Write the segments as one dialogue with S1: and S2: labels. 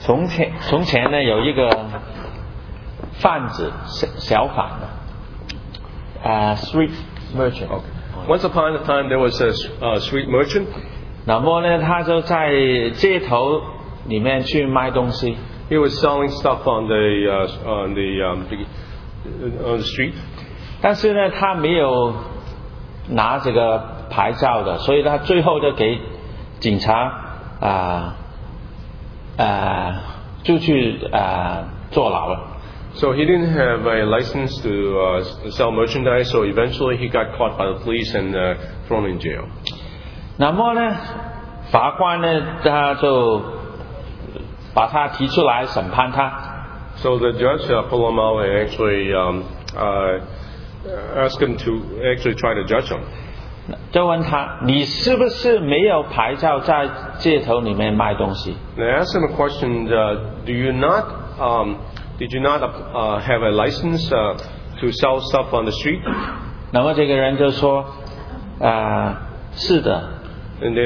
S1: 从前呢有一个贩子小贩的street merchant。
S2: Once upon a time there was a street merchant.
S1: 那么呢他就在街头里面去卖东西。
S2: He was selling stuff on the street.
S1: 但是呢他没有拿这个牌照的，所以他最后就给警察就去坐牢了。
S2: So he didn't have a license to sell merchandise, so eventually he got caught by the police and thrown in jail.
S1: 那么呢法官呢他就把他提出来审判他。
S2: So the judge pulled him out and actually asked him to actually try to judge him.
S1: 就问他你是不是没有牌照在街头里面卖东西？
S2: They asked him a question: Did you not have a license to sell stuff on the street?
S1: 那么这个人就说是的。
S2: And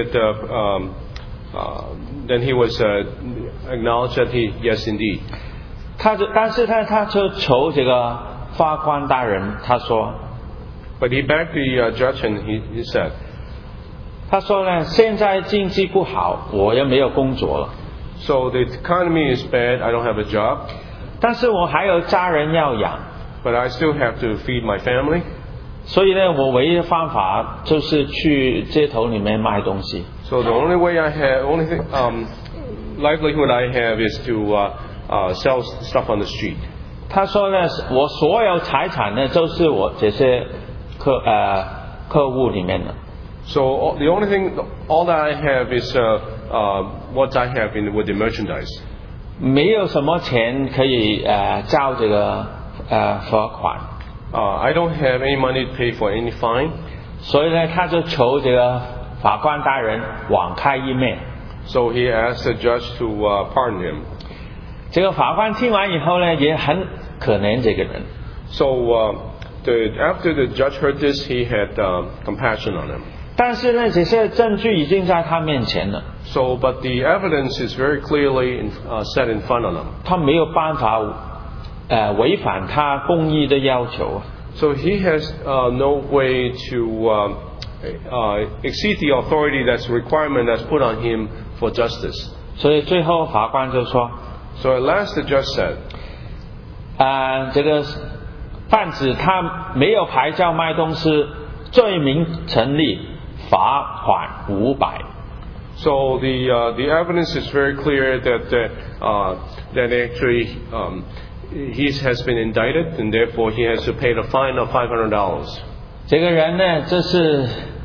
S2: then he was acknowledged that yes indeed.
S1: 但是他就求这个法官大人，他说
S2: But he begged the judge and he said,
S1: 他说呢现在经济不好，我也没有工作了，
S2: So the economy is bad, I don't have a job,
S1: 但是我还有家人要养，
S2: but I still have to feed my family.
S1: 所以呢我唯一的方法就是去街头里面卖东西。
S2: So the only way livelihood I have is to sell stuff on the street.
S1: 他说呢我所有财产呢都是我这些客户里面的。
S2: So the only thing, all that I have is what I have with the merchandise.
S1: 没有什么钱可以交这个罚款。
S2: I don't have any money to pay for any fine.
S1: 所以呢他就求这个法官大人网开一面。
S2: So he asked the judge to pardon him.
S1: 这个法官听完以后呢也很可怜这个人。
S2: So after the judge heard this, he had compassion on him.
S1: 但是呢这些证据已经在他面前了。
S2: So, but the evidence is very clearly set in front of him.
S1: 他没有办法违反他公义的要求。
S2: So he has no way to exceed the authority that's requirement that's put on him for justice.
S1: 所以最后法官就说
S2: So at last the judge said,
S1: 这个贩子他没有牌照卖东西，罪名成立，罚款500。
S2: so the evidence is very clear that actually he has been indicted and therefore he has to pay the fine of $500.
S1: 这个人呢这是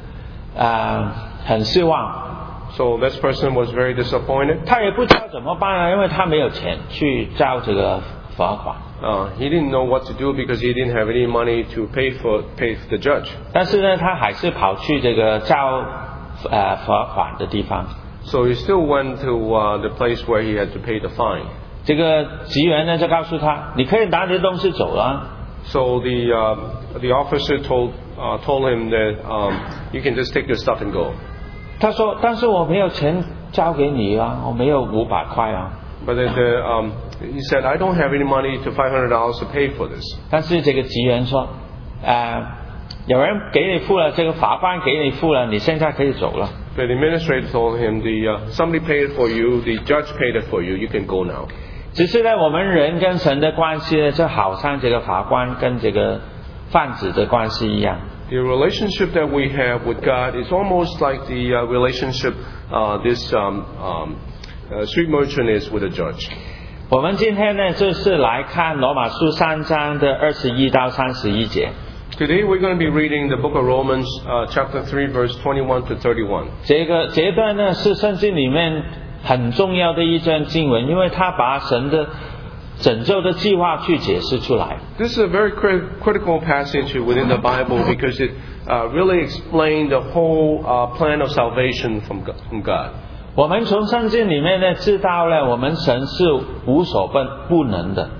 S1: 很失望。
S2: So this person was very disappointed.
S1: 他也不知道怎么办啊，因为他没有钱去交这个罚款。
S2: He didn't know what to do because he didn't have any money to pay for the judge.
S1: 但是呢，他还是跑去这个交罚款的地方。
S2: So he still went to the place where he had to pay the fine.
S1: 这个职员呢就告诉他，你可以拿你的东西走了。
S2: So the officer told him that you can just take your stuff and go.
S1: 他说，但是我没有钱交给你啊，我没有500块啊。
S2: But he said, I don't have any money to $500 to pay for this.
S1: 但是这个职员说，有人给你付了，这个法官给你付了，你现在可以走了。
S2: But the administrator told him, somebody paid it for you, the judge paid it for you, you can go now.
S1: 只是呢，我们人跟神的关系呢，就好像这个法官跟这个贩子的关系一样。
S2: The relationship that we have with God is almost like the relationship this street merchant is with a judge.
S1: 我们今天呢，就是来看罗马书3章的21到31节。
S2: Today we're going to be reading the book of Romans, chapter 3, verse 21 to 31.
S1: 这个节段呢，是圣经里面很重要的一段经文，因为它把神的拯救的计划去解释出来。
S2: This is a very critical passage within the Bible because it really explained the whole plan of salvation from God.
S1: 我们从圣经里面呢，知道了我们神是无所不能的。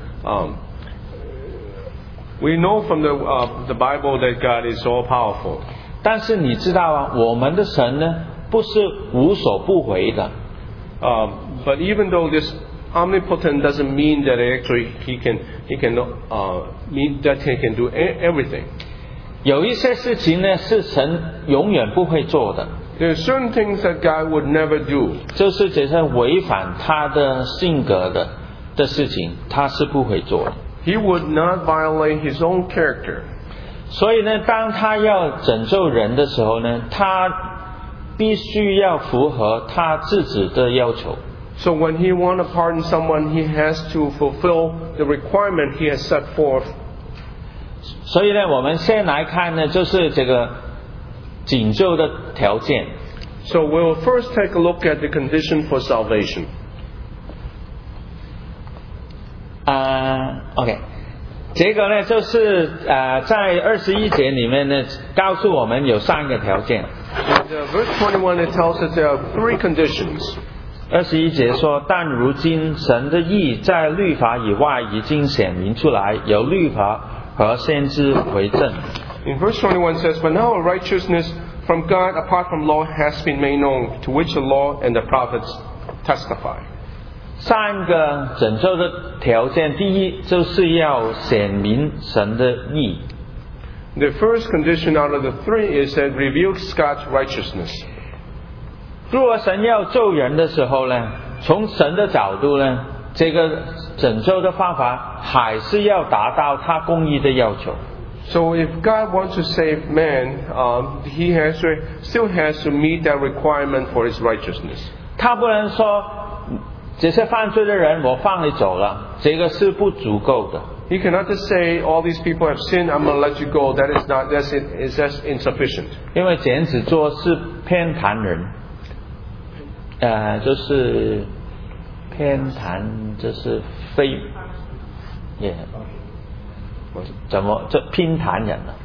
S2: We know from the Bible that God is all powerful.
S1: 但是你知道啊，我们的神呢，不是无所不为的。
S2: But even though this omnipotent doesn't mean that actually he can mean that he can do everything.
S1: 有一些事情呢是神永远不会做的，
S2: There are certain things that God would never do.
S1: 就是这些违反他的性格的事情，他是不会做的。
S2: He would not violate his own character.
S1: 所以呢，当他要拯救人的时候呢，他必须要符合他自己的要求。
S2: So when he wants to pardon someone, he has to fulfill the requirement he has set forth.
S1: 所以呢，我们先来看呢，就是这个拯救的条件。
S2: So we'll first take a look at the condition for salvation.
S1: OK， 这个呢就是在21节里面呢，告诉我们有3个条件。
S2: In verse 21, it tells us there are 3 conditions.
S1: 21节说，但如今神的义在律法以外已经显明出来，有律法和先知为证。
S2: In verse 21 says, But now a righteousness from God apart from law has been made known, to which the law and the prophets testify.
S1: 3个拯救的条件，第一就是要显明神的义。
S2: The first condition out of the 3 is that it reveals God's righteousness.
S1: 如果神要救人的时候呢，从神的角度呢，这个拯救的方法还是要达到他公义的要求。
S2: So if God wants to save man, he still has to meet that requirement for his righteousness.
S1: 他不能说这些犯罪的人我放你走了，这个是不足够的。
S2: He cannot just say, all these people have sinned, I'm going to let you go. That's insufficient.
S1: 因为这样子做是偏袒人，就是偏袒，就是非，也、怎么这偏袒人了？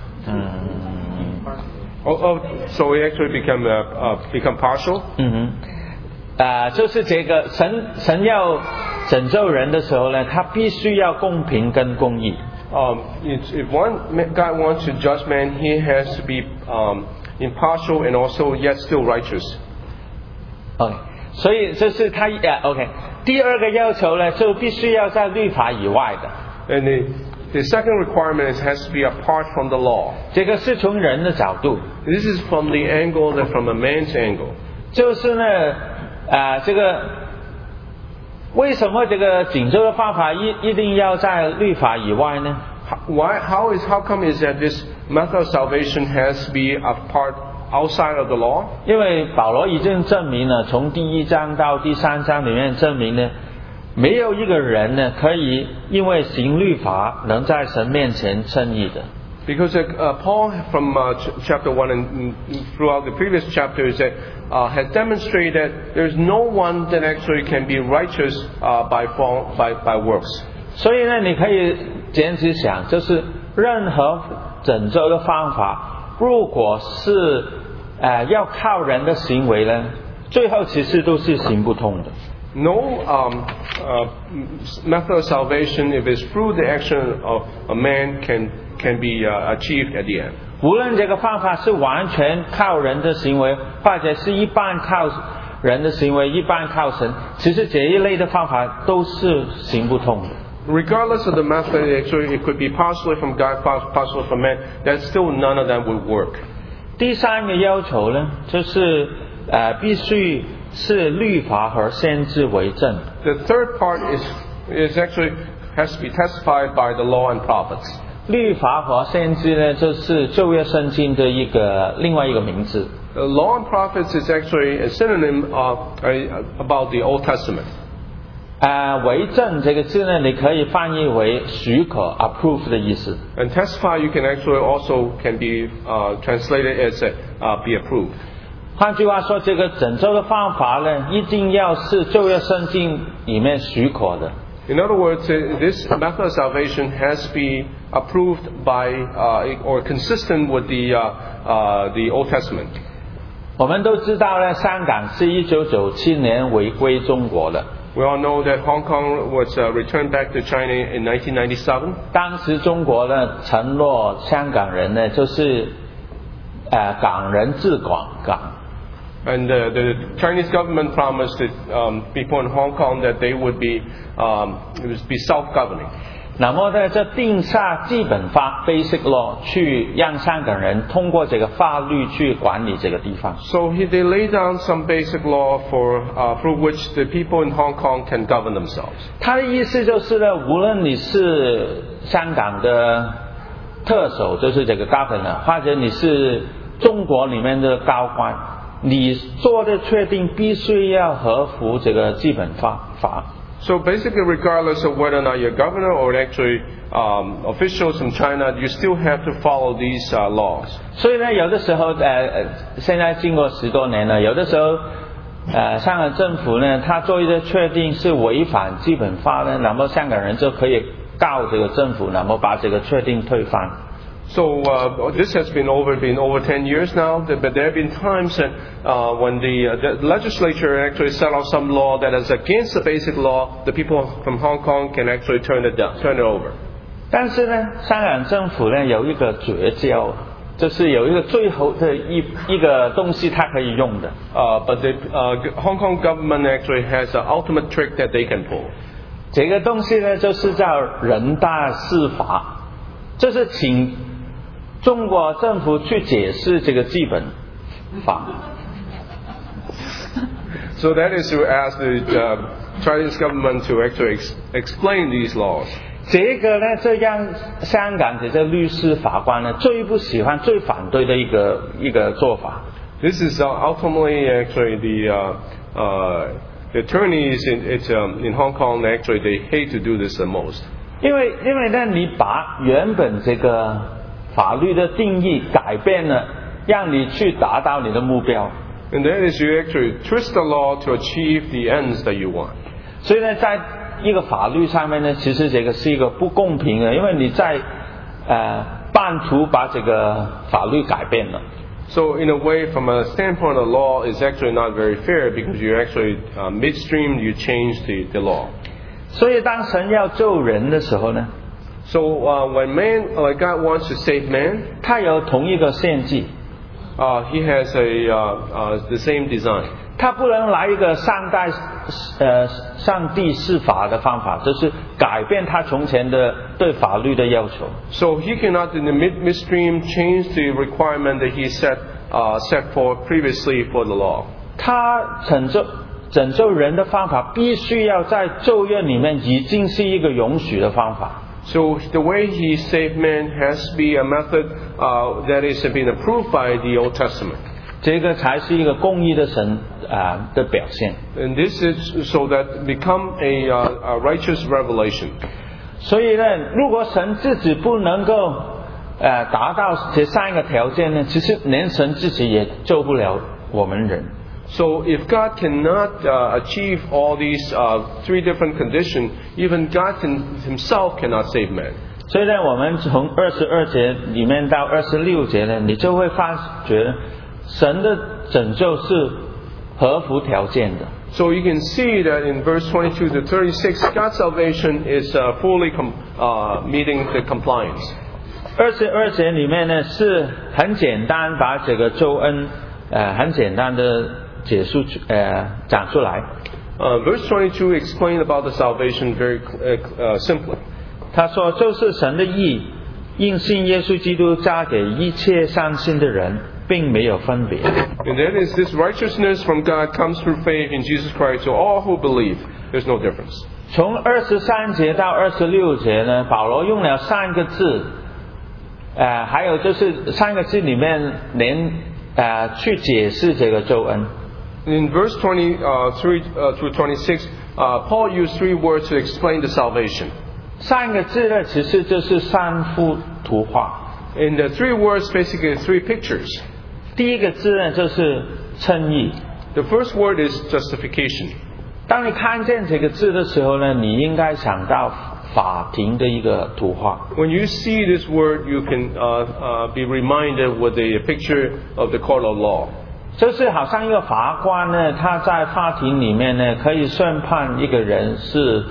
S2: So we actually become partial.
S1: 就是这个神要拯救人的时候呢，他必须要公平跟公义。
S2: If God wants to judge man, he has to be impartial and also yet still righteous.
S1: OK， 所以这是他OK。第二个要求呢，就必须要在律法以外的。
S2: And the second requirement is has to be apart from the law.
S1: 这个是从人的角度。
S2: This is from the angle that from a man's angle.
S1: 就是呢，这个为什么这个拯救的方法一定要在律法以外呢？
S2: How come is that this method of salvation has to be apart outside of the law?
S1: 因为保罗已经证明了，从第1章到第3章里面证明呢，没有一个人呢可以因为行律法能在神面前称义的。
S2: Because Paul from chapter 1 and throughout the previous chapters has demonstrated that there's no one that actually can be righteous by works.
S1: 所以呢，你可以这样子想，就是任何拯救的方法，如果是要靠人的行为呢，最后其实都是行不通的。
S2: No method of salvation, if it's through the action of a man, can be achieved at the end.
S1: 无论这个方法是完全靠人的行为，或者是一半靠人的行为，一半靠神，其实这一类的方法都是行不通的。
S2: Regardless of the method, actually it could be partially from God, partially from man. That still none of them would work.
S1: 第3个要求呢，就是必须是律法和先知为证。
S2: The third part is actually has to be testified by the law and prophets.
S1: 律法和先知呢，就是旧约圣经的另外一个名字。
S2: The law and prophets is actually a synonym about the Old Testament.
S1: 为证这个字呢，你可以翻译为许可 （approve） 的意思。
S2: And testify, you can actually also can be translated as be approved.
S1: 换句话说，这个拯救的方法呢，一定要是旧约圣经里面许可的。
S2: In other words, this method of salvation has to be approved by or consistent with the Old Testament.
S1: 我们都知道呢，香港是1997年回归中国的。
S2: We all know that Hong Kong was returned back to China in 1997.
S1: 当时中国呢承诺香港人呢，就是港人治港。
S2: And the Chinese government promised the people in Hong Kong that they would be self-governing.
S1: 那么在这定下基本法 （Basic Law） 去让香港人通过这个法律去管理这个地方。
S2: So they lay down some basic law through which the people in Hong Kong can govern themselves.
S1: 他的意思就是呢，无论你是香港的特首，就是这个 governor， 或者你是中国里面的高官，你做的确定必须要合乎这个基本法。
S2: So basically, regardless of whether or not you're governor or actually officials from China, you still have to follow these laws.
S1: 所以呢，有的时候现在经过10多年了，有的时候香港政府呢，他做一些确定是违反基本法呢，那么香港人就可以告这个政府，那么把这个确定推翻。
S2: So this has been over 10 years now, but there have been times that when the legislature actually set out some law that is against the basic law, the people from Hong Kong can actually turn it over.
S1: 但是呢，香港政府呢有一个绝招，就是有一个最后的一个东西它可以用的。
S2: But the Hong Kong government actually has an ultimate trick that they can pull.
S1: 这个东西呢，就是叫人大释法，就是请中国政府去解释这个基本法。
S2: So that is to ask the Chinese government to actually explain these laws.
S1: 这个呢，这让香港这些律师法官呢最不喜欢、最反对的一个做法。
S2: This is ultimately actually the attorneys in Hong Kong actually they hate to do this the most.
S1: 因为呢，你把原本这个法律的定义改变了，让你去达到你的目标。
S2: And that is you actually twist the law to achieve the ends that you want.
S1: 所以呢，在一个法律上面呢，其实这个是一个不公平的，因为你在半途把这个法律改变了。
S2: So in a way, from a standpoint of the law, it's actually not very fair because you actually midstream you change the law.
S1: 所以当神要救人的时候呢
S2: ，So when God wants to save man,
S1: 他有同一个献祭。
S2: He has the same design.
S1: 他不能来一个上帝释法的方法，就是改变他从前的对法律的要求。
S2: So he cannot in the midstream change the requirement that he set for previously for the law.
S1: 他拯救人的方法，必须要在旧约里面已经是一个允许的方法。
S2: So the way he saved man has to be a method that is been approved by the Old Testament.
S1: 这个才是一个公义的神的表现。
S2: And this is so that become a righteous revelation.
S1: 所以呢，如果神自己不能够达到这3个条件呢，其实连神自己也救不了我们人。
S2: So if God cannot achieve all these 3 different conditions, even God himself cannot save man.
S1: 所以呢，我们从22节里面到26节呢，你就会发觉神的拯救是合乎条件的。
S2: So you can see that in verse 22 to 36, God's salvation is fully meeting the compliance.
S1: 22节里面呢是很简单把这个救恩很简单的讲出来。
S2: Verse 22 explained about the salvation very simply.
S1: 他说就是神的义，因信耶稣基督加给一切相信的人，并没有分别。
S2: And that is this righteousness from God comes through faith in Jesus Christ to all who believe. There's no difference.
S1: 从23节到26节呢，保罗用了3个字，还有就是3个字里面连去解释这个救恩。
S2: In verse 23 through 26, Paul used 3 words to explain the salvation.
S1: 3个字呢，其实就是3幅图画。
S2: And the 3 words basically 3 pictures.
S1: 第一个字呢，就是称义。
S2: The first word is justification.
S1: 当你看见这个字的时候呢，你应该想到法庭的一个图画。
S2: When you see this word, you can be reminded with a picture of the court of law.
S1: 就是好像一个法官呢，他在法庭里面呢，可以宣判一个人是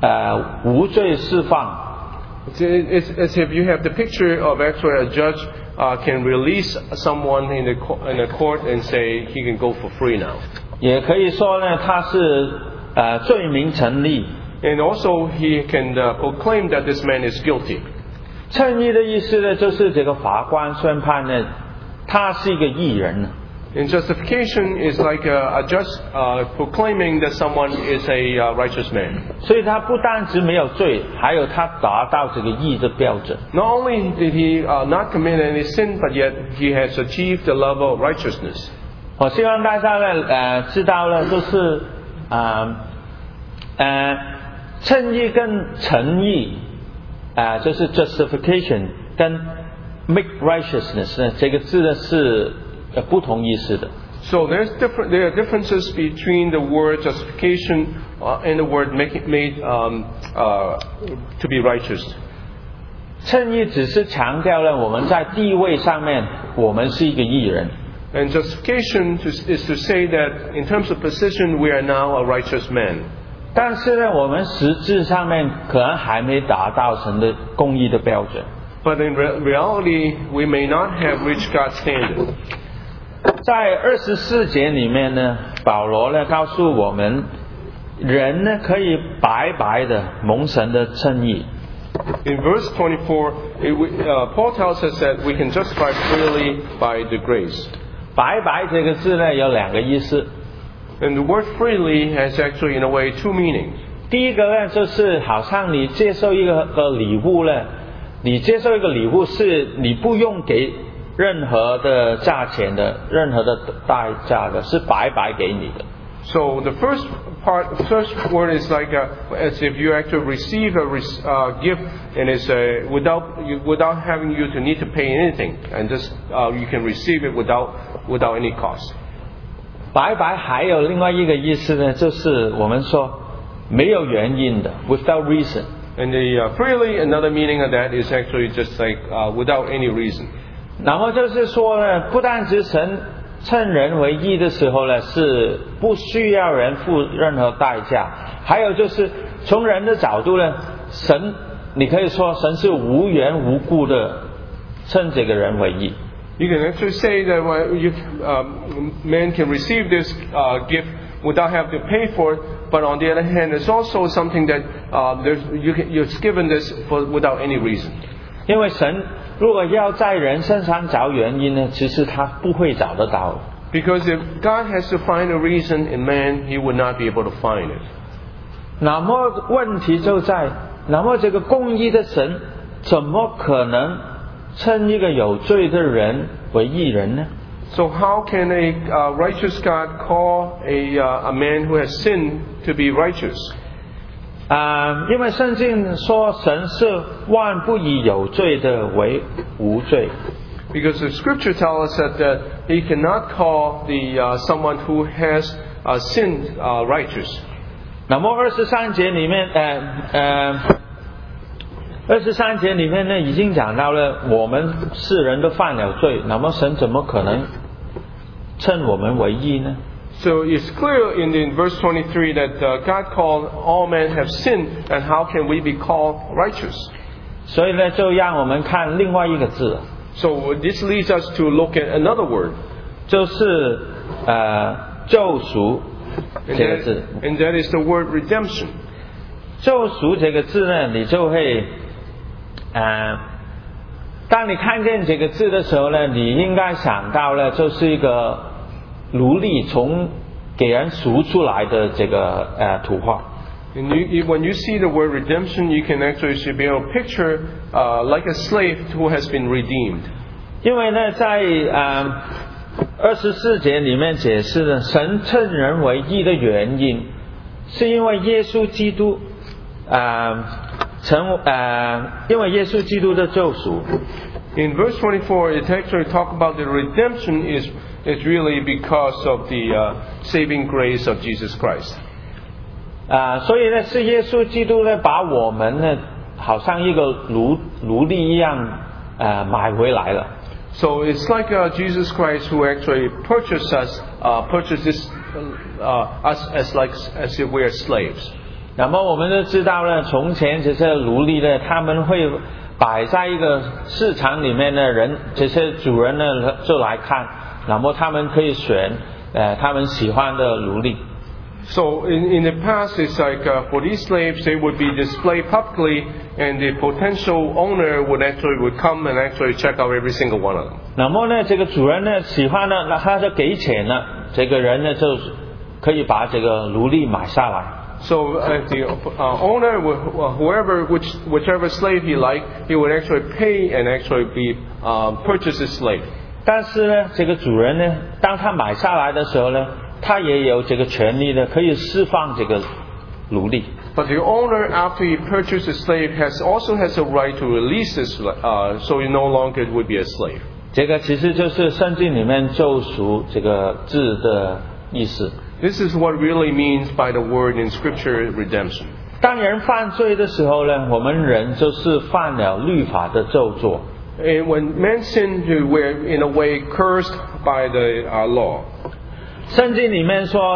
S1: 无罪释放。
S2: It's as if you have the picture of actually a judge can release someone in a court and say he can go for free now.
S1: 也可以说呢，他是罪名成立。
S2: And also he can proclaim that this man is guilty.
S1: 称义的意思呢，就是这个法官宣判呢，他是一个义人。
S2: And justification is like a judge proclaiming that someone is a righteous man.
S1: 所以他不单只没有罪，还有他达到这个义的标准。
S2: Not only did he not commit any sin, but yet he has achieved the level of righteousness.
S1: 我希望大家呢知道了，就是称义跟成义就是 justification 跟 make righteousness 呢，这个字呢是不同意思的。
S2: So there are differences between the word justification and the word made to be righteous.
S1: 称义只是强调了我们在地位上面，我们是一个义人。
S2: And justification is to say that in terms of position, we are now a righteous man.
S1: 但是呢，我们实质上面可能还没达到神的公义的标准。
S2: But in reality, we may not have reached God's standard.
S1: 在24节里面呢，保罗呢告诉我们，人呢可以白白的蒙神的称义。
S2: In verse 24, Paul tells us that we can justify freely by the grace.
S1: 白白这个字呢有两个意思。
S2: And the word freely has actually, in a way, two meanings.
S1: 第一个呢，就是好像你接受一个礼物呢，你接受一个礼物是你不用给任何的价钱的，任何的代价的，是白白给你的。
S2: So the first word is like as if you actually receive a gift, and it's without having you to need to pay anything, and just you can receive it without any cost.
S1: 白白还有另外一个意思呢，就是我们说没有原因的 ，without reason。
S2: And the freely, another meaning of that is actually just like without any reason.
S1: 然后就是说呢，不但只神称人为义的时候呢，是不需要人付任何代价，还有就是从人的角度呢，神你可以说神是无缘无故的称这个人为义。
S2: You can actually say that man can receive this gift without having to pay for it, but on the other hand, it's also something that you're given this without any reason.
S1: 因为神如果要在人身上找原因呢，其实他不会找得到。
S2: Because if God has to find a reason in man, He would not be able to find it.
S1: 那么问题就在，那么这个公义的神怎么可能称一个有罪的人为义人呢？
S2: So how can a righteous God call a man who has sinned to be righteous?
S1: 因为圣经说神是万不以有罪的为无罪。
S2: Because the Scripture tells us that He cannot call someone who has sinned righteous.
S1: 那么23节里面，23节里面呢，已经讲到了我们世人都犯了罪，那么神怎么可能称我们为义呢？
S2: So it's clear in verse 23 that God called all men have sinned, and how can we be called righteous?
S1: 所以呢，就让我们看另外一个字。
S2: So this leads us to look at another word.
S1: 就是救赎这个字。
S2: And that is the word redemption.
S1: 救赎这个字呢，你就会当你看见这个字的时候呢，你应该想到了就是一个奴隶从给人赎出来的这个图画。
S2: And when you see the word redemption, you can actually be able to picture like a slave who has been redeemed.
S1: 因为呢，在24节里面解释了神称人为义的原因，是因为耶稣基督因为耶稣基督的救赎。
S2: In verse 24, it actually talks about the redemption is really because of the saving grace of Jesus Christ.
S1: 所以呢，是耶稣基督呢，把我们呢，好像一个奴隶一样买回来了。
S2: So it's like Jesus Christ who actually purchased us as if we are slaves.
S1: 那么我们都知道呢，从前这些奴隶呢，他们会摆在一个市场里面的人，这些主人呢就来看，那么他们可以选他们喜欢的奴隶。
S2: So in the past, it's like for these slaves, they would be displayed publicly, and the potential owner would come and actually check out every single one of them.
S1: 那么呢，这个主人呢喜欢呢，那他就给钱了，这个人呢就可以把这个奴隶买下来。
S2: So the owner, whichever slave he liked, he would actually pay and actually purchase his slave.
S1: 但是呢，这个主人呢，当他买下来的时候呢，他也有这个权利呢，可以释放这个奴隶。
S2: But the owner, after he purchased the slave, also has a right to release this, so he no longer would be a slave.
S1: 这个其实就是圣经里面救赎这个字的意思。
S2: This is what really means by the word in Scripture, redemption.
S1: 当人犯罪的时候呢，我们人就是犯了律法的咒詛。
S2: And when men sin, we're in a way cursed by the law.
S1: 圣经里面说，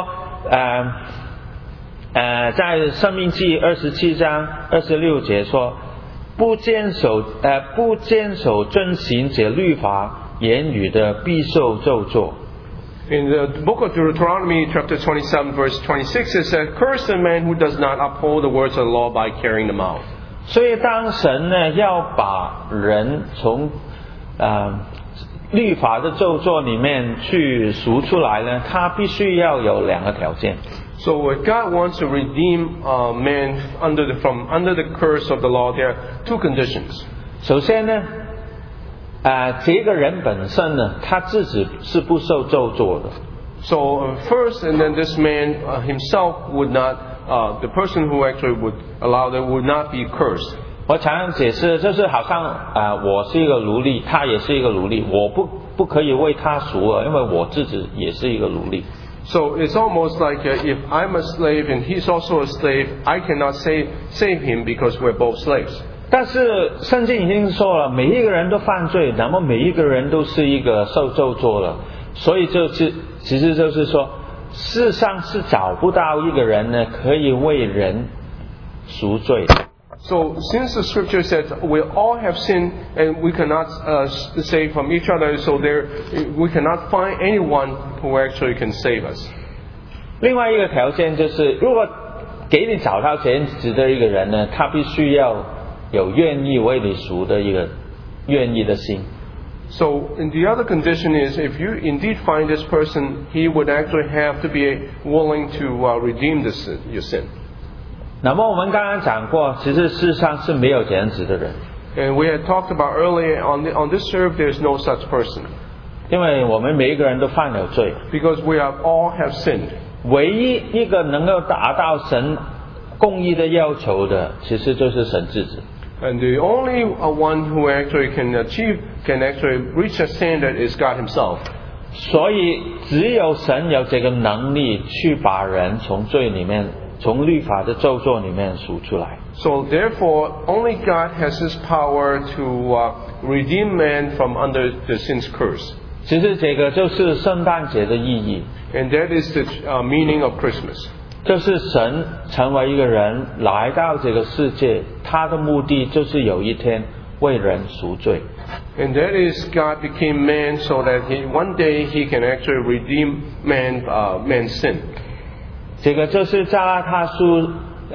S1: 在申命记27章26节说，不坚守遵行这律法言语的，必受咒詛。
S2: In the book of Deuteronomy, chapter 27, verse 26, it says, "Curse the man who does not uphold the words of the law by carrying them out."
S1: 所以当神呢要把人从律法的咒詛里面去赎出来呢，他必须要有两个条件。
S2: So if God wants to redeem man from under the curse of the law, there are two conditions.
S1: 首先呢，这个人本身呢，他自己是不受咒詛的。
S2: So first, and then this man himself would not, the person who actually would allow that would not be cursed.
S1: 我常常解释，就是好像我是一个奴隶，他也是一个奴隶，我不可以为他赎了，因为我自己也是一个奴隶。
S2: So it's almost like if I'm a slave and he's also a slave, I cannot save him because we're both slaves.
S1: 但是圣经已经说了，每一个人都犯罪，那么每一个人都是一个受咒诅了，所以其实就是说，世上是找不到一个人呢可以为人赎罪的。
S2: So since the scripture says we all have sinned and we cannot save from each other, so we cannot find anyone who actually can save us.
S1: 另外一个条件就是，如果给你找到这样子的一个人呢，他必须要有愿意为你赎的一个愿意的心。
S2: So and the other condition is, if you indeed find this person, he would actually have to be willing to redeem your sin.
S1: 那么我们刚刚讲过，其实世上是没有这样子的人。
S2: And we had talked about earlier on this earth, there's no such person.
S1: 因为我们每一个人都犯了罪。
S2: Because we all have sinned.
S1: 唯一一个能够达到神公义的要求的，其实就是神自己。
S2: And the only one who actually can actually reach a standard is God Himself.
S1: 所以只有神有这个能力去把人从罪里面，从律法的咒詛里面赎出来。
S2: So therefore, only God has His power to redeem man from under the sin's curse.
S1: 其实这个就是圣诞节的意义。
S2: And that is the meaning of Christmas.
S1: 就是神成为一个人来到这个世界，他的目的就是有一天为人赎罪。
S2: And that is God became man so that one day He can actually redeem man's sin.
S1: 这个就是加拉太书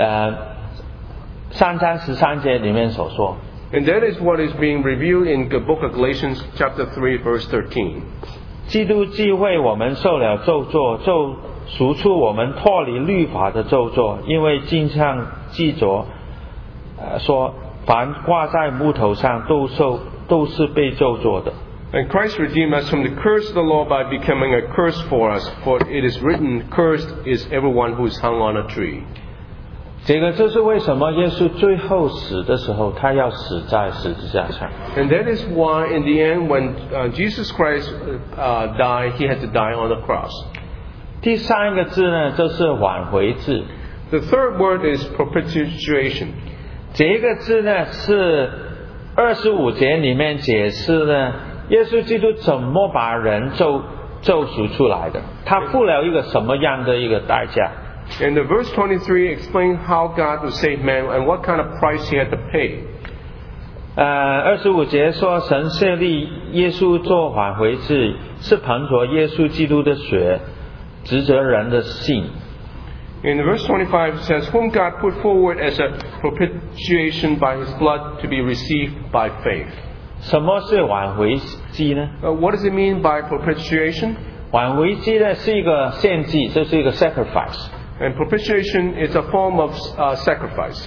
S1: 3章13节里面所说。
S2: And that is what is being revealed in the book of Galatians chapter 3 verse 13.
S1: 基督既为我们受了咒诅，就赎出我们脱离律法的咒诅，因为经上记着说，凡挂在木头上都是被咒诅的。
S2: And Christ redeemed us from the curse of the law by becoming a curse for us. For it is written, "Cursed is everyone who is hung on a tree."
S1: 这个就是为什么耶稣最后死的时候，他要死在十字架上。
S2: And that is why, in the end, when Jesus Christ died, He had to die on the cross.
S1: 第三个字呢，就是挽回字。
S2: The third word is propitiation.
S1: 这个字呢，是25节里面解释呢，耶稣基督怎么把人救赎出来的，他付了一个什么样的一个代价。
S2: And the verse 23 explains how God would save man and what kind of price He had to pay.
S1: 25节说，神设立耶稣做挽回祭，是凭着耶稣基督的血，指责人的信。
S2: In verse 25 it says, whom God put forward as a propitiation by his blood to be received by faith.
S1: 什么是挽回祭呢？
S2: What does it mean by propitiation?
S1: 挽回祭呢是一个献祭，这是一个 sacrifice。
S2: And propitiation is a form of sacrifice.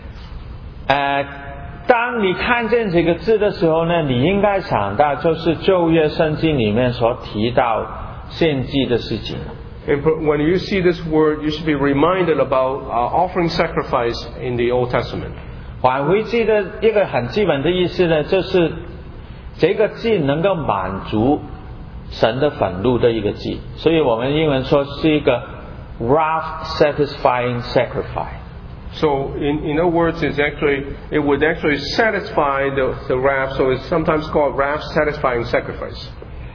S1: 当你看见这个字的时候呢，你应该想到就是旧约圣经里面所提到献祭的事情。
S2: And when you see this word, you should be reminded about offering sacrifice in the Old Testament.
S1: 挽回祭的一个很基本的意思呢，就是这个祭能够满足神的愤怒的一个祭，所以我们英文说是一个 wrath satisfying sacrifice。
S2: So in other words, it would actually satisfy the wrath, so it's sometimes called wrath satisfying sacrifice.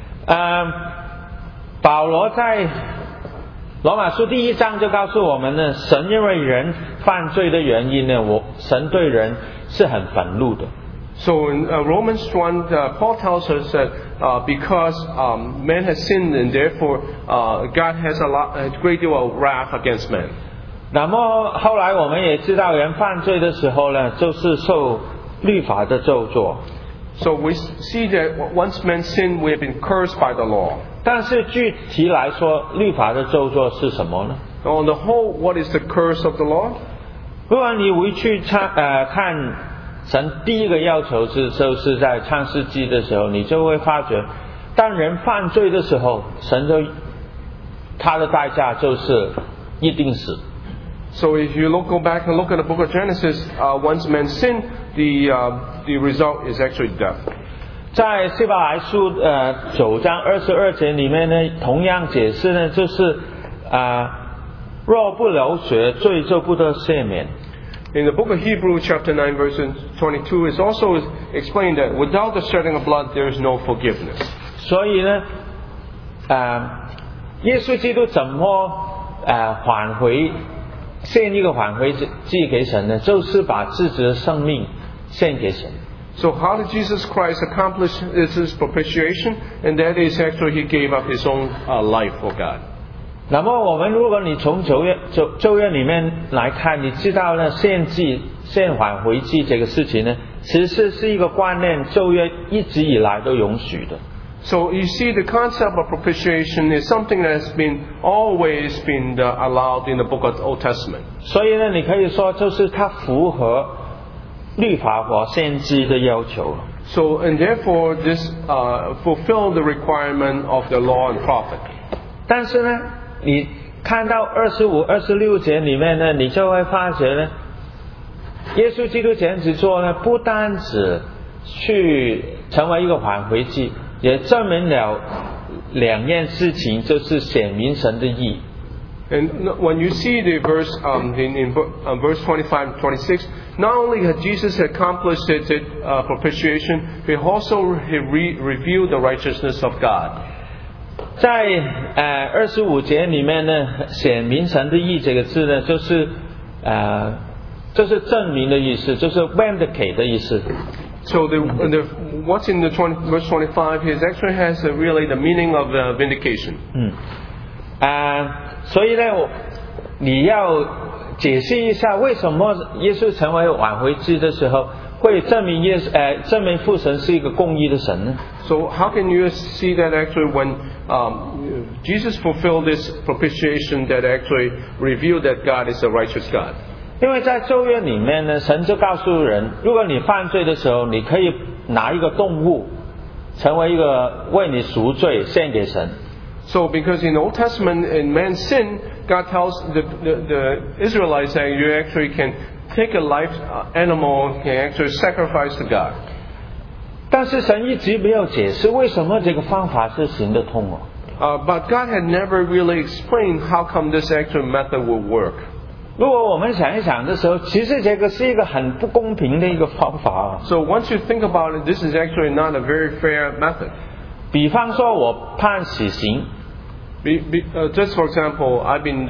S1: 保罗在罗马书第1章就告诉我们呢，神因为人犯罪的原因呢，神对人是很愤怒的。
S2: So in Romans 1, Paul tells us that because man has sinned and therefore God has a great deal of wrath against man.
S1: 那么后来我们也知道，人犯罪的时候呢，就是受律法的咒诅。
S2: So we see that once men sin, we have been cursed by the law.
S1: 但是具体来说，律法的咒诅是什么呢？
S2: On the whole, what is the curse of the law?
S1: 如果你回去看神第一个要求就是在创世纪的时候，你就会发觉，当人犯罪的时候，他的代价就是一定死。
S2: So if you go back and look at the book of Genesis, once men sin, the result is actually death.
S1: 在希伯来书9章22节里面呢，同样解释呢，就是若不流血，罪就不得赦免。
S2: In the book of Hebrews, chapter 9, verse 22, it's also explained that without the shedding of blood, there is no forgiveness.
S1: 所以呢，耶稣基督怎么献一个挽回祭给神呢？就是把自己的生命献给神。
S2: So how did Jesus Christ accomplish this propitiation? And that is actually he gave up his own life for God.
S1: 那么如果你从旧约里面来看，你知道呢，献挽回祭这个事情呢，其实是一个观念，旧约一直以来都允许的。
S2: So you see, the concept of propitiation is something that has always been allowed in the book of the Old Testament.
S1: 所以呢，你可以说就是它符合律法和先知的要求。
S2: So and therefore this fulfilled the requirement of the law and prophet.
S1: 但是呢，你看到25、26节里面呢，你就会发觉呢，耶稣基督这样子做呢，不单止去成为一个挽回祭，也证明了两件事情，就是显明神的义。
S2: And when you see the verse in verse 25 and 26, not only had Jesus accomplished propitiation, he also revealed the righteousness of God.
S1: 在25节里面呢，显明神的义这个字呢，就是证明的意思，就是 vindicate 的意思。
S2: So what's in the verse 25 here actually has really the meaning of vindication.
S1: 所以呢，你要解释一下为什么耶稣成为挽回祭的时候，会证明父神是一个公义的神呢？
S2: So how can you see that actually when Jesus fulfilled this propitiation that actually revealed that God is a righteous God?
S1: 因为在旧约里面呢，神就告诉人，如果你犯罪的时候，你可以拿一个动物，成为一个为你赎罪献给神。
S2: So because in the Old Testament, in man's sin, God tells the Israelites that you actually can take a live animal and actually sacrifice to God.
S1: 但是神一直没有解释为什么这个方法是行得通哦。
S2: But God had never really explained how come this actual method would work.
S1: 如果我们想一想的时候，其实这个是一个很不公平的一个方法啊。
S2: So once you think about it, this is actually not a very fair method.
S1: 比方说，我判死刑。
S2: Just for example, I've been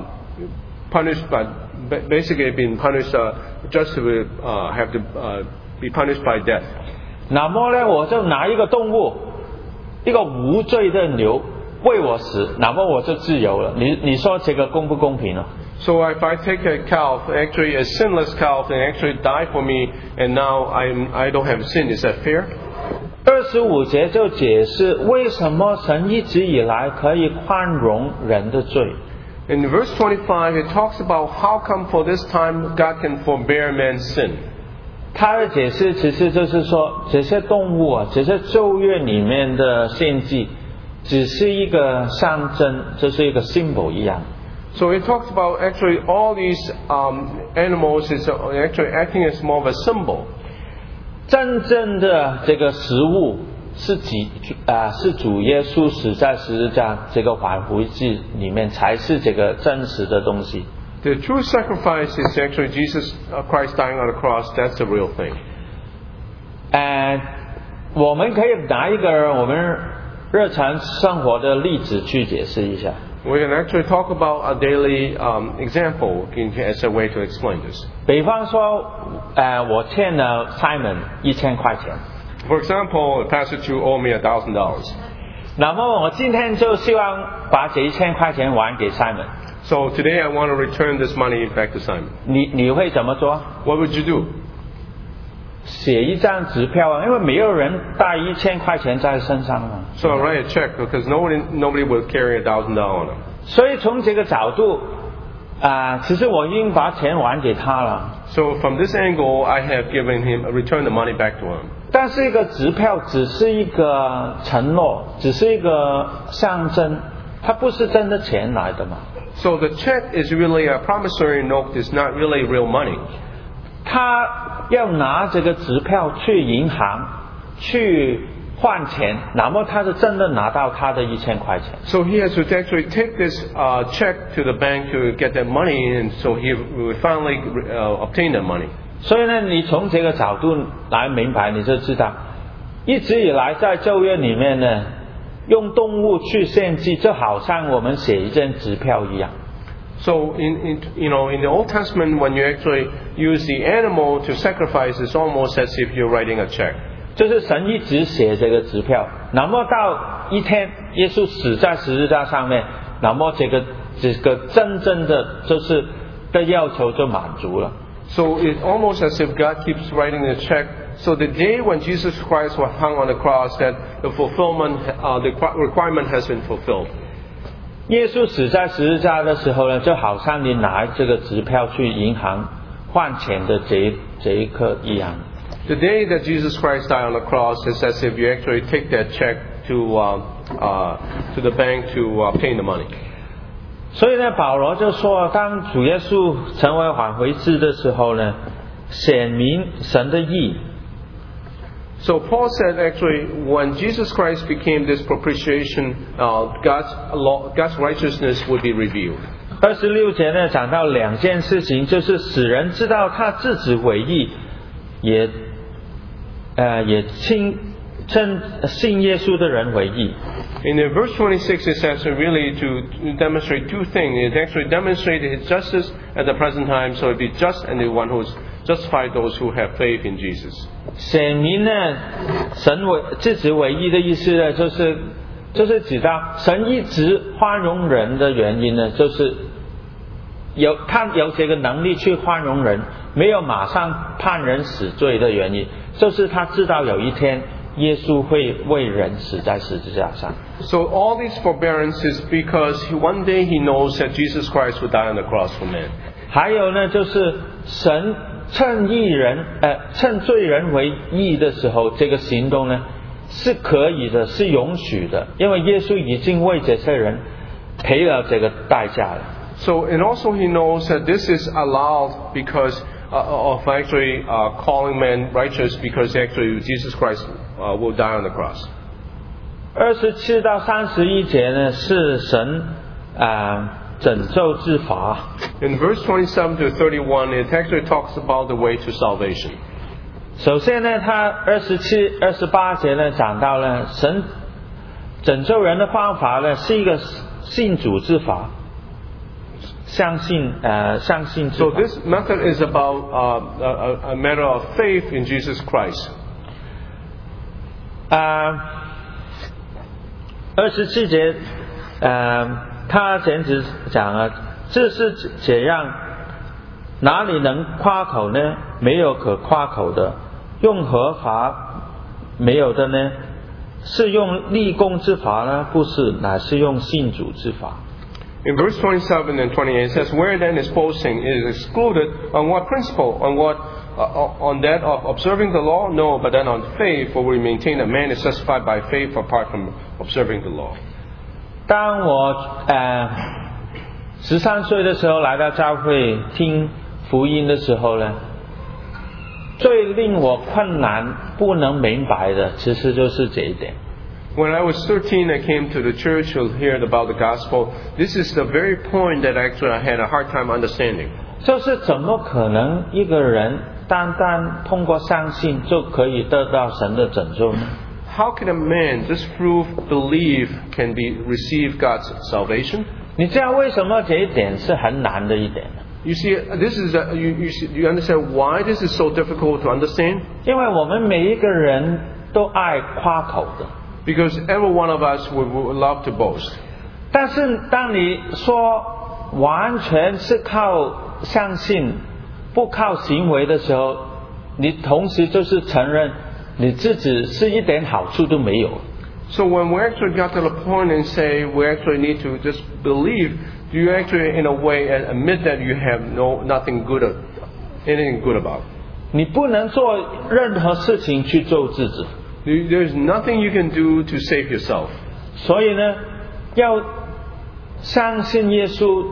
S2: punished, but basically been punished just to have to be punished by death.
S1: 那么呢，我就拿一个动物，一个无罪的牛为我死，那么我就自由了。你说这个公不公平呢？
S2: So if I take a calf, actually a sinless calf, and actually die for me, and now I don't have sin, is that fair?
S1: 25节就解释为什么神一直以来可以宽容人的罪。
S2: In verse 25, it talks about how come for this time God can forbear man's sin.
S1: 他的解释其实就是说，这些动物啊，这些旧约里面的献祭，只是一个象征，就是一个 symbol 一样。
S2: So it talks about actually all these animals is actually acting as more of a symbol.
S1: 真正的这个食物是主耶稣死在十字架这个挽回祭里面才是这个真实的东西。
S2: The true sacrifice is actually Jesus Christ dying on the cross. That's the real thing.
S1: 我们可以拿一个我们日常生活的例子去解释一下。
S2: We can actually talk about a daily example as a way to explain this.
S1: 比方说，我欠了 Simon 1000块钱，
S2: For example, Pastor Chu owed me $1,000.
S1: 那么我今天就希望把这1000块钱还给 Simon。
S2: So today I want to return this money back to Simon.
S1: 你会怎么做？
S2: What would you do?
S1: 写一张支票啊，因为没有人带1000块钱在身上嘛。
S2: So I write a check because nobody would carry $1,000 on them.
S1: 所以从这个角度，其实我已经把钱还给他了。
S2: So from this angle, I have returned the money back to him.
S1: 但是一个支票只是一个承诺，只是一个象征，它不是真的钱来的嘛。
S2: So the check is really a promissory note. It's not really real money.
S1: 他要拿这个支票去银行去换钱，那么他是真的拿到他的1000块钱。
S2: So he has to actually take this check to the bank to get that money, and so he will finally obtain that money.
S1: 所以呢，你从这个角度来明白，你就知道，一直以来在旧约里面呢，用动物去献祭，就好像我们写一张支票一样。
S2: So in the Old Testament, when you actually use the animal to sacrifice, it's almost as if you're writing a check.
S1: 就是神一直写这个支票，那么到一天耶稣死在十字架上面，那么这个真正的就是的要求就满足了。
S2: So it's almost as if God keeps writing the check. So the day when Jesus Christ was hung on the cross, that the fulfillment, the requirement has been fulfilled.
S1: 耶稣死在十字架的时候呢，就好像你拿这个支票去银行换钱的这一刻一样。
S2: The day that Jesus Christ died on the cross is as if you actually take that check to the bank to obtain the money.
S1: 所以呢，保罗就说，当主耶稣成为挽回祭的时候呢，显明神的义。
S2: So Paul said actually when Jesus Christ became this propitiation, God's righteousness would be revealed.
S1: 26节呢讲到2件事情，就是使人知道他自己为义，也称信耶稣的人为义。
S2: In verse 26, it says really to demonstrate two things. It actually demonstrated His justice at the present time, so it be just and the one who's justified those who have faith in Jesus.
S1: 显明呢，神自己为义的意思呢，就是指到神一直宽容人的原因呢，就是他有这个能力去宽容人，没有马上判人死罪的原因，就是他知道有一天耶稣会为人死在十字架上。
S2: So all these forbearance is because one day He knows that Jesus Christ would die on the cross for man.
S1: 还有呢，就是神称罪人为义的时候，这个行动呢是可以的，是允许的，因为耶稣已经为这些人赔了这个代价了。
S2: So and also He knows that this is allowed because of actually calling men righteous, because actually Jesus Christ will die on the cross.
S1: 27到31节呢是神拯救之法。
S2: In verse 27 to 31, it actually talks about the way to salvation.
S1: 首先呢，他27、28节呢讲到了神拯救人的方法呢是一个信主之法。 相信之
S2: So
S1: 法。
S2: this method is about a matter of faith in Jesus Christ.
S1: 27节，他简直讲了，这是这样，哪里能夸口呢？没有可夸口的，用何法没有的呢？是用立功之法呢？不是，乃是用信主之法。
S2: In verse 27 and 28 it says, "Where then is boasting? It is excluded. On what principle? On that of observing the law? No, but then on faith, for we maintain that man is justified by faith apart from observing the law."
S1: 当我13岁的时候来到教会听福音的时候呢，最令我困难不能明白的，其实就是这一点。
S2: When I was 13, I came to the church to hear about the gospel. This is the very point that actually I had a hard time understanding.
S1: 就是怎么可能一个人单单通过相信就可以得到神的拯救呢？
S2: How can a man just through belief can receive God's salvation?
S1: 你知道为什么这一点是很难的一点呢？
S2: You see, this is you understand why this is so difficult to understand?
S1: 因为我们每一个人都爱夸口的。
S2: Because every one of us would love to boast.
S1: 但是当你说完全是靠相信，不靠行为的时候，你同时就是承认你自己是一点好处都没有。
S2: So when we actually got to the point and say we actually need to just believe, do you actually in a way admit that you have anything good about?
S1: 你不能做任何事情去救自己。
S2: There's nothing you can do to save yourself.
S1: 所以呢，要相信耶稣，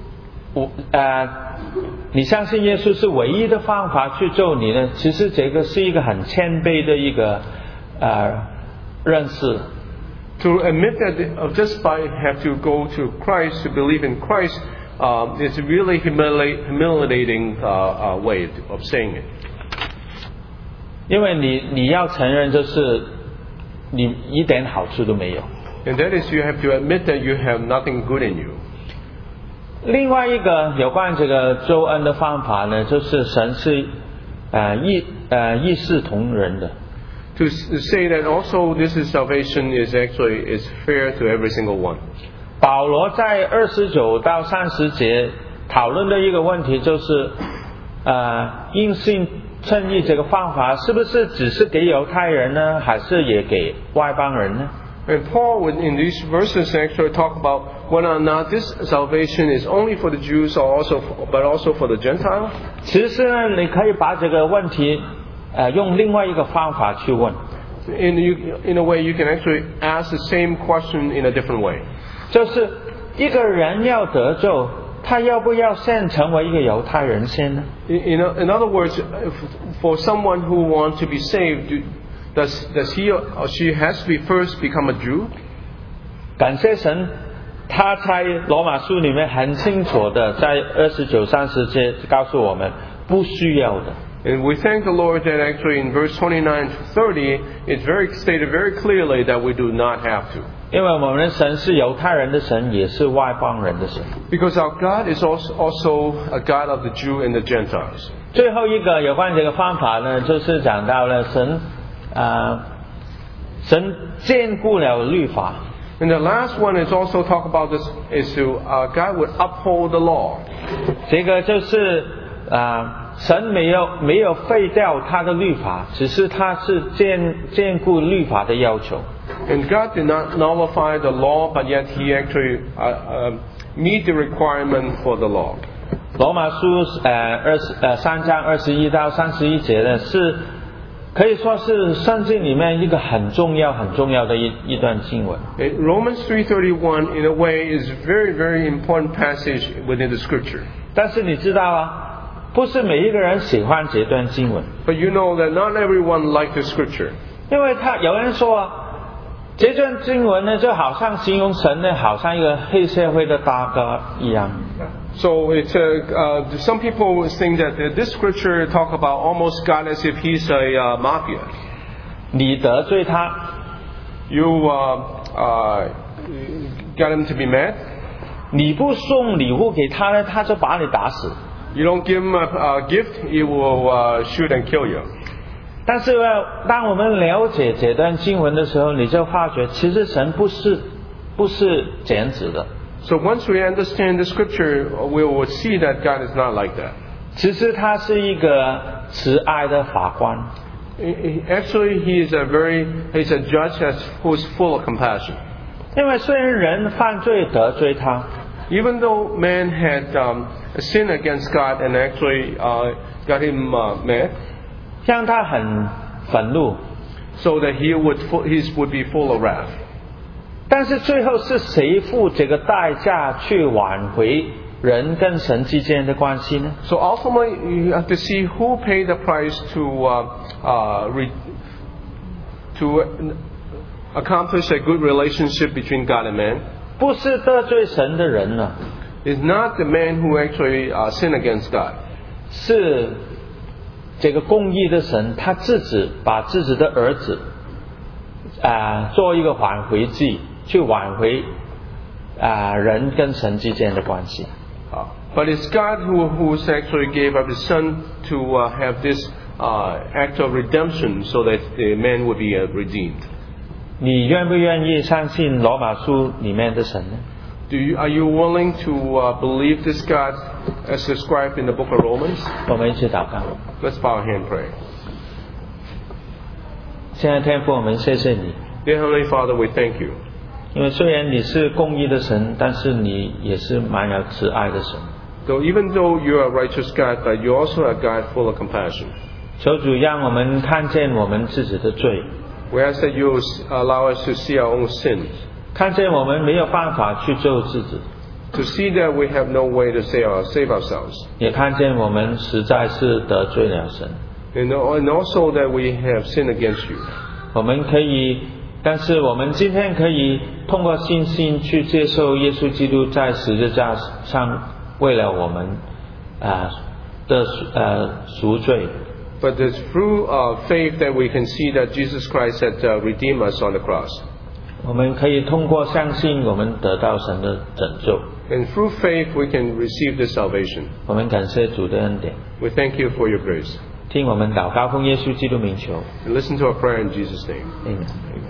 S1: 你相信耶稣是唯一的方法去救你呢？其实这个是一个很谦卑的一个认识。
S2: To admit that just by have to go to Christ to believe in Christ, it's a really humiliating way of saying it.
S1: 因为你要承认，就是你一点好处都没有。
S2: And that is you have to admit that you have nothing good in you.
S1: 另外一个有关这个救恩的方法呢，就是神是一视同仁的。
S2: To say that also this is salvation is fair to every single one.
S1: 保罗在29到30节讨论的一个问题就是，因信称义这个方法是不是只是给犹太人呢，还是也给外邦人呢？
S2: And Paul would in these verses actually talk about whether or not this salvation is only for the Jews but also for the Gentiles.
S1: 其实呢，你可以把这个问题用另外一个方法去问，
S2: In a way, you can actually ask the same question in a different way.
S1: 就是一个人要得救，他要不要先成为一个犹太人先呢？
S2: In other words, for someone who wants to be saved, does he or she has to be first become a Jew?
S1: 感谢神，他在罗马书里面很清楚的在29、30节告诉我们，不需要的。
S2: And we thank the Lord that actually in verse 29 to 30, it's stated very clearly that we do not have to.
S1: 因为我们的神是犹太人的神，也是外邦人的神。
S2: Because our God is also a God of the Jew and the Gentiles.
S1: 最后一个有关这个方法呢，就是讲到了神坚固了律法。
S2: And the last one is also talk about this is to God would uphold the law.
S1: 这个就是神没有废掉他的律法，只是他是坚固律法的要求。
S2: And God did not nullify the law, but yet He actually meet the requirement for the law.
S1: 罗马书3章21到31节呢，是可以说是圣经里面一个很重要的一段经文。
S2: Romans 3:31, in a way, is a very, very important passage within the Scripture.
S1: 但是你知道不是每一个人喜欢这段经文，
S2: But you know that not everyone likes the Scripture.
S1: 因为有人说这段经文呢，就好像形容神呢，好像一个黑社会的大哥一样。
S2: So it's some people think that this Scripture talk about almost God as if He's a mafia.
S1: 你得罪他，
S2: You got him to be mad.
S1: 你不送礼物给他呢，他就把你打死。
S2: You don't give him a gift, he will shoot and kill you.
S1: 但是呢，当我们了解这段经文的时候，你就发觉，其实神不是这样子的。
S2: So once we understand the scripture, we will see that God is not like that.
S1: 其实他是一个慈爱的法官。
S2: Actually, he's a judge who's full of compassion.
S1: 因为虽然人犯罪得罪他，
S2: Even though man had sinned against God and actually got him mad,
S1: 让他很愤怒，
S2: so that he would be full of wrath.
S1: 但是最后是谁付这个代价去挽回人跟神之间的关系呢？
S2: So ultimately, you have to see who paid the price to accomplish a good relationship between God and man.
S1: 不是得罪神的人呢，
S2: It's not the man who actually sinned against God.
S1: 是这个公义的神，他自己把自己的儿子做一个挽回祭，去挽回人跟神之间的关系。
S2: But it's God who actually gave up His Son to have this act of redemption, so that the man would be redeemed.
S1: 你愿不愿意相信罗马书里面的神呢？
S2: Are you willing to believe this God as described in the book of Romans?
S1: 我们一起祷告。
S2: Let's bow our hand and pray.
S1: 现在天父，我们谢谢你，
S2: Dear Heavenly Father, we thank you.
S1: 因为虽然你是公义的神，但是你也是满有慈爱的神。
S2: Even though you are a righteous God, but you also are a God full of compassion.
S1: 求主让我们看见我们自己的罪，
S2: We ask that you allow us to see our own sins,
S1: 看见我们没有办法去救自己，
S2: to see that we have no way to save ourselves,
S1: 也看见我们实在是得罪了神。
S2: and also that we have sinned against you.
S1: 我们可以，但是我们今天可以通过信心去接受耶稣基督在十字架上为了我们的赎罪。
S2: But it's through faith that we can see that Jesus Christ had redeemed us on the cross.
S1: 我们可以通过相信，我们得到神的拯救。
S2: And through faith we can receive this salvation.
S1: 我们感谢主的恩典，
S2: We thank you for your grace.
S1: 听我们祷告，奉耶稣基督名求。
S2: And listen to our prayer in Jesus' name.
S1: Amen.